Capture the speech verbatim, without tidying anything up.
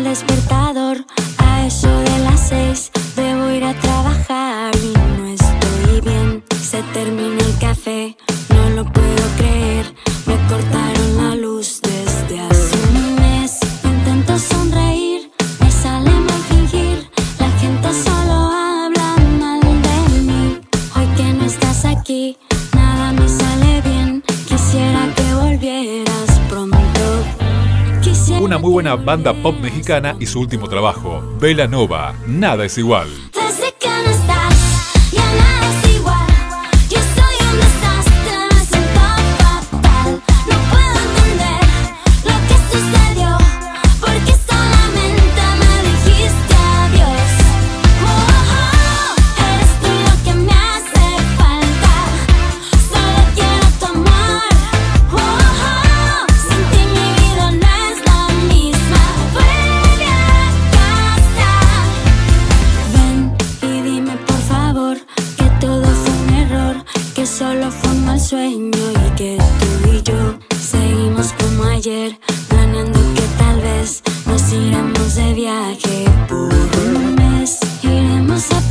despertador a eso de las seis. Debo ir a trabajar y no estoy bien. Se terminó el café, no lo puedo creer. Me cortaron la luz desde hace un mes. Intento sonreír, me sale mal fingir. La gente solo habla mal de mí. Hoy que no estás aquí, nada me sale bien. Quisiera que volvieras pronto. Quisiera. Una muy buena banda pop mexicana y su último trabajo, Vela Nova, Nada es igual. Desde que no estás, ya nada es igual. Yo soy un desastre, me siento fatal. No puedo entender lo que sucedió, porque solamente me dijiste adiós. Oh, oh, eres tú lo que me hace falta. Solo quiero tu amor. Oh, oh, sin ti mi vida no es la misma. Vuelve a casa. Ven y dime por favor que todo fue un error, que solo fue un mal sueño y que tú y yo seguimos como ayer, planeando que tal vez nos iremos de viaje por un mes. Iremos a